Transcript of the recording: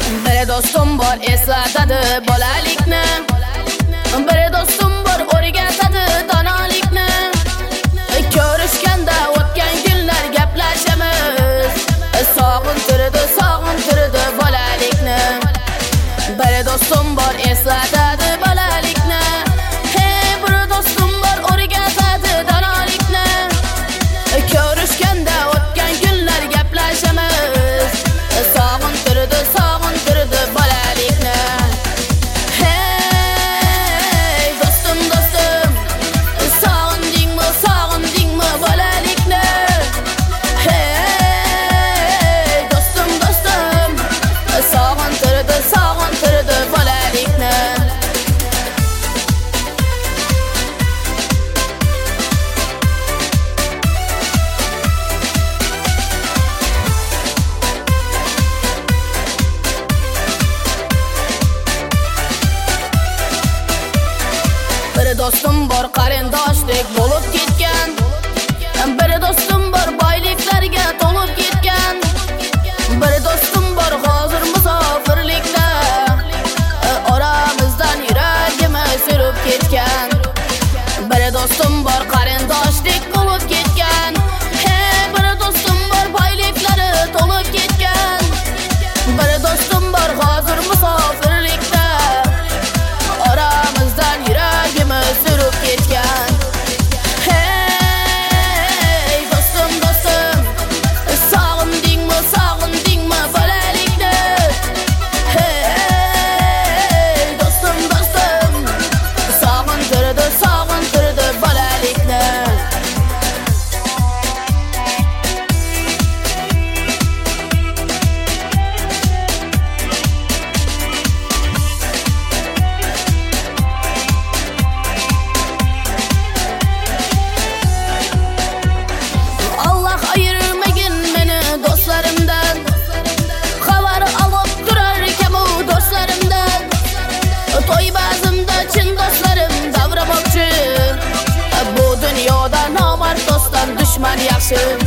Bir dostum bor eslatadi bolalikni, bir dostum bor o'rgatadi donolikni. Ko'rishganda o'tgan kunlar gaplashamiz, sog'intirdi bolalikni. Bir dostum bor eslatadi bolalikni, bir dostum bor o'rgatadi donolikni. Ko'rishganda o'tgan kunlar gaplashamiz, sog'intirdi bolalikni. Hey dostum, sog'indingmi bolalikni? Hey dostum, sog'intirdi bolalikni. Bir dostum bor qarindoshdek bo'lib ketgan, bir dostum bor boyliklarga to'lib ketgan, bir dostum bor hozir musofirlikda, oramizdan yuragimiz surib ketgan. Bir dostum bor qarindoshdek bo'lib ketgan, bir dostum bor boyliklari to'lib ketgan, bir dostum bor hozir musofirlikda, oramizdan yuragimiz surib ketgan. Hey dostum, sog'indingmi bolalikni? Hey dostum, sog'intirdi bolalikni. Allah ayırmagin meni do'stlarimdan, xabar olib turar ekan u do'stlarimdan. To'y bazmda chin do'stlarim davramoqchi, bu dunyoda nomard do'stdan dushman yaxshi.